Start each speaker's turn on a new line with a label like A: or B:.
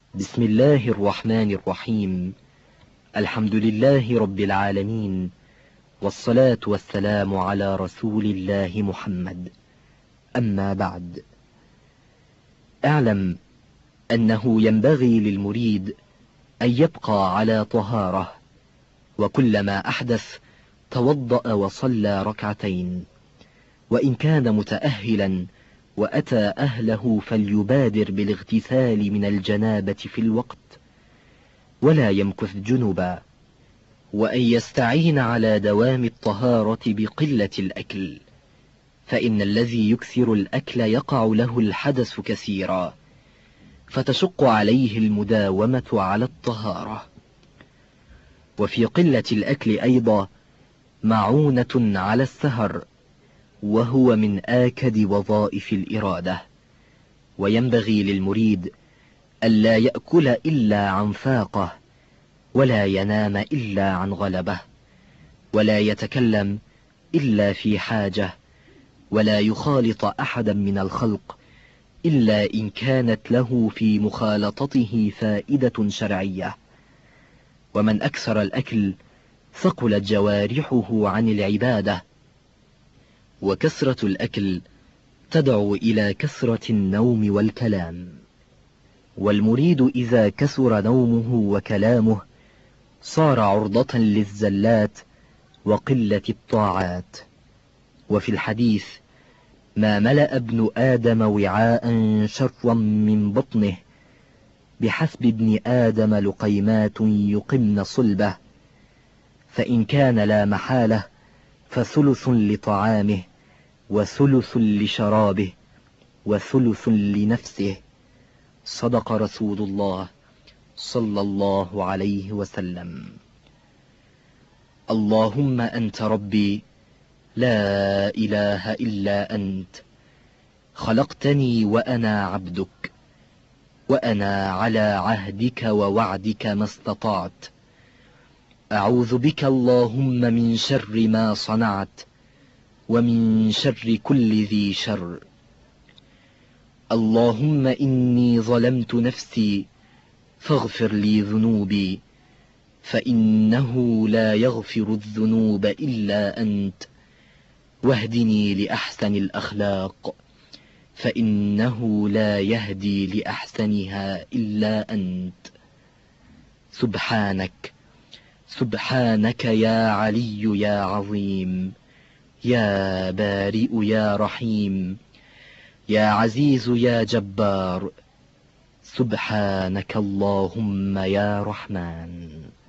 A: بسم الله الرحمن الرحيم. الحمد لله رب العالمين، والصلاة والسلام على رسول الله محمد. أما بعد، اعلم أنه ينبغي للمريد أن يبقى على طهارة، وكلما أحدث توضأ وصلى ركعتين، وإن كان متأهلا وأتى أهله فليبادر بالاغتسال من الجنابة في الوقت، ولا يمكث جنبا، وأن يستعين على دوام الطهارة بقلة الأكل، فإن الذي يكثر الأكل يقع له الحدث كثيرا، فتشق عليه المداومة على الطهارة. وفي قلة الأكل أيضا معونة على السهر، وهو من آكد وظائف الإرادة. وينبغي للمريد ألا يأكل إلا عن فاقة، ولا ينام إلا عن غلبة، ولا يتكلم إلا في حاجة، ولا يخالط أحدا من الخلق إلا إن كانت له في مخالطته فائدة شرعية. ومن أكثر الأكل ثقلت جوارحه عن العبادة، وكثرة الأكل تدعو إلى كثرة النوم والكلام. والمريد إذا كثر نومه وكلامه صار عرضة للزلات وقلة الطاعات. وفي الحديث: ما ملأ ابن آدم وعاء شرا من بطنه، بحسب ابن آدم لقيمات يقمن صلبه، فإن كان لا محالة فثلث لطعامه، وثلث لشرابه، وثلث لنفسه. صدق رسول الله صلى الله عليه وسلم. اللهم أنت ربي، لا إله إلا أنت، خلقتني وأنا عبدك، وأنا على عهدك ووعدك ما استطعت. أعوذ بك اللهم من شر ما صنعت، ومن شر كل ذي شر. اللهم إني ظلمت نفسي فاغفر لي ذنوبي، فإنه لا يغفر الذنوب إلا أنت، واهدني لأحسن الأخلاق، فإنه لا يهدي لأحسنها إلا أنت. سبحانك، سبحانك يا علي يا عظيم، يا بارئ يا رحيم، يا عزيز يا جبار. سبحانك اللهم يا رحمن.